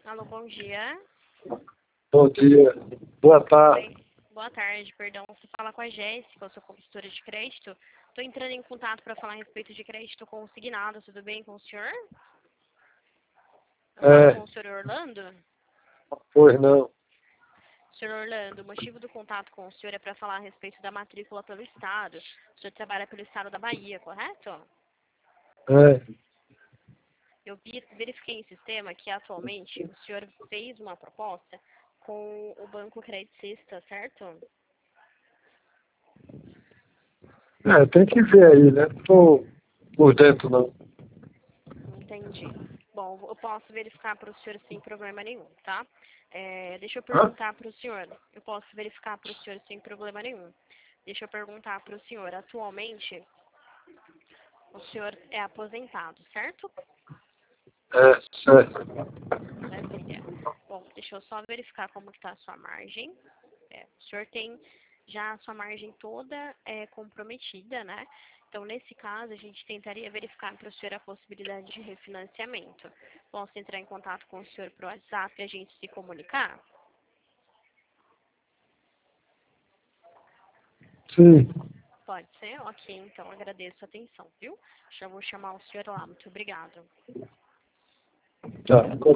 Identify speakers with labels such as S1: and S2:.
S1: Alô, bom dia.
S2: Bom dia. Boa tarde.
S1: Oi. Boa tarde, perdão. Você fala com a Jéssica, eu sou consultora de crédito. Estou entrando em contato para falar a respeito de crédito consignado. Tudo bem com o senhor? Eu falo com o senhor Orlando?
S2: Pois não.
S1: Senhor Orlando, o motivo do contato com o senhor é para falar a respeito da matrícula pelo Estado. O senhor trabalha pelo Estado da Bahia, correto? Eu verifiquei em sistema que atualmente o senhor fez uma proposta com o Banco Credicista, certo?
S2: Tem que ver aí, né? Não tô por dentro, não.
S1: Entendi. Bom, eu posso verificar para o senhor sem problema nenhum, tá? Deixa eu
S2: Hã?
S1: perguntar para o senhor. Eu posso verificar para o senhor sem problema nenhum. Deixa eu perguntar para o senhor. Atualmente, o senhor é aposentado, certo?
S2: Certo.
S1: Maravilha. Bom, deixa eu só verificar como está a sua margem. O senhor tem já a sua margem toda comprometida, né? Então, nesse caso, a gente tentaria verificar para o senhor a possibilidade de refinanciamento. Posso entrar em contato com o senhor por WhatsApp e a gente se comunicar?
S2: Sim.
S1: Pode ser? Ok, então agradeço a atenção, viu? Já vou chamar o senhor lá. Muito obrigado.
S2: Tá.